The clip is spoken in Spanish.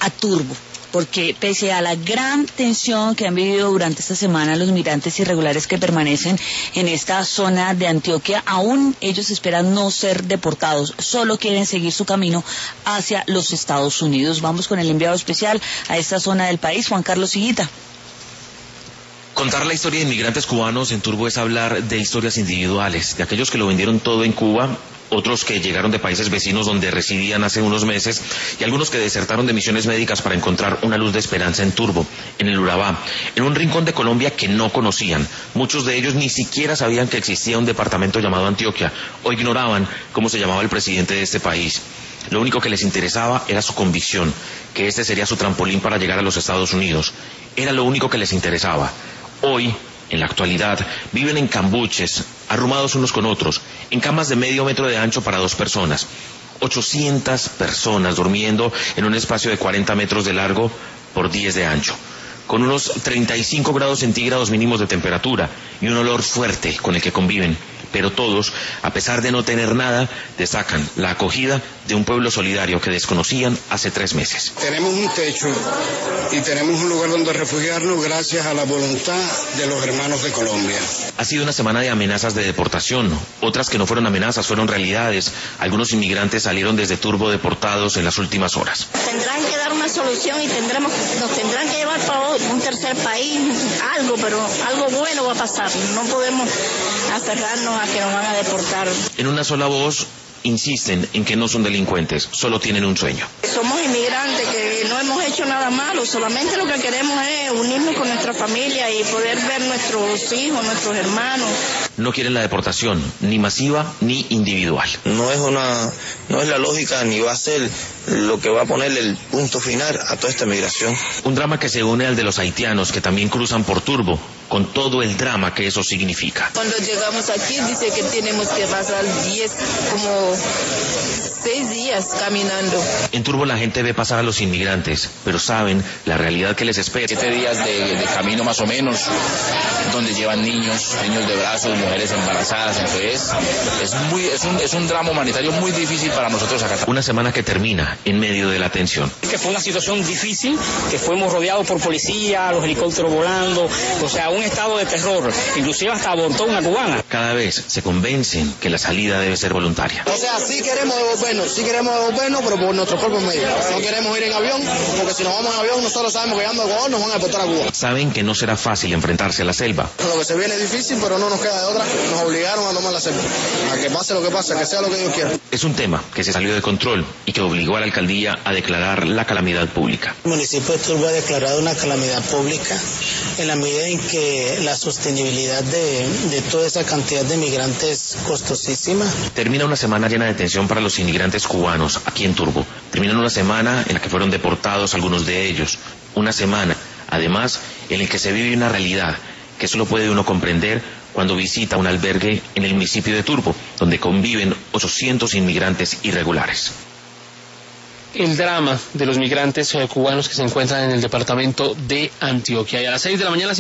a Turbo, porque pese a la gran tensión que han vivido durante esta semana los migrantes irregulares que permanecen en esta zona de Antioquia, aún ellos esperan no ser deportados, solo quieren seguir su camino hacia los Estados Unidos. Vamos con el enviado especial a esta zona del país, Juan Carlos Higuita. Contar la historia de inmigrantes cubanos en Turbo es hablar de historias individuales, de aquellos que lo vendieron todo en Cuba, otros que llegaron de países vecinos donde residían hace unos meses y algunos que desertaron de misiones médicas para encontrar una luz de esperanza en Turbo, en el Urabá, en un rincón de Colombia que no conocían. Muchos de ellos ni siquiera sabían que existía un departamento llamado Antioquia o ignoraban cómo se llamaba el presidente de este país. Lo único que les interesaba era su convicción, que este sería su trampolín para llegar a los Estados Unidos. Era lo único que les interesaba. Hoy, en la actualidad, viven en cambuches, arrumados unos con otros, en camas de medio metro de ancho para 2 personas. 800 personas durmiendo en un espacio de 40 metros de largo por 10 de ancho, con unos 35 grados centígrados mínimos de temperatura y un olor fuerte con el que conviven. Pero todos, a pesar de no tener nada, destacan la acogida de un pueblo solidario que desconocían hace 3 meses. Tenemos un techo y tenemos un lugar donde refugiarnos gracias a la voluntad de los hermanos de Colombia. Ha sido una semana de amenazas de deportación, otras que no fueron amenazas, fueron realidades. Algunos inmigrantes salieron desde Turbo deportados en las últimas horas. Tendrán que dar una solución y nos tendrán que llevar para un tercer país, pero algo bueno va a pasar. No podemos aferrarnos a que nos van a deportar. En una sola voz insisten en que no son delincuentes, solo tienen un sueño. Somos inmigrantes que no hemos hecho nada malo, solamente lo que queremos es unirnos con nuestra familia y poder ver nuestros hijos, nuestros hermanos. No quieren la deportación, ni masiva ni individual. No es la lógica ni va a ser lo que va a ponerle el punto final a toda esta migración. Un drama que se une al de los haitianos que también cruzan por Turbo, con todo el drama que eso significa. Cuando llegamos aquí dice que tenemos que pasar 6 días caminando. En Turbo la gente ve pasar a los inmigrantes, pero saben la realidad que les espera. 7 días de camino más o menos, donde llevan niños de brazos, mujeres embarazadas, entonces es un drama humanitario muy difícil para nosotros acá. Una semana que termina en medio de la tensión. Que fue una situación difícil, que fuimos rodeados por policía, los helicópteros volando, o sea, un estado de terror, inclusive hasta abortó una cubana. Cada vez se convencen que la salida debe ser voluntaria. O sea, sí queremos devolvernos, pero por nuestro propio medio. No queremos ir en avión, porque si nos vamos en avión nosotros sabemos que llegando a Ecuador nos van a deportar a Cuba. Saben que no será fácil enfrentarse a la selva. Lo que se viene es difícil, pero no nos queda de otra. Nos obligaron a tomar la selva. A que pase lo que pase, que sea lo que Dios quiera. Es un tema que se salió de control y que obligó a la alcaldía a declarar la calamidad pública. El municipio de Turbo ha declarado una calamidad pública en la medida en que la sostenibilidad de toda esa cantidad de migrantes es costosísima. Termina una semana llena de tensión para los inmigrantes cubanos aquí en Turbo. Termina una semana en la que fueron deportados algunos de ellos. Una semana, además, en la que se vive una realidad que solo puede uno comprender cuando visita un albergue en el municipio de Turbo, donde conviven 800 inmigrantes irregulares. El drama de los migrantes cubanos que se encuentran en el departamento de Antioquia. Y a las 6 de la mañana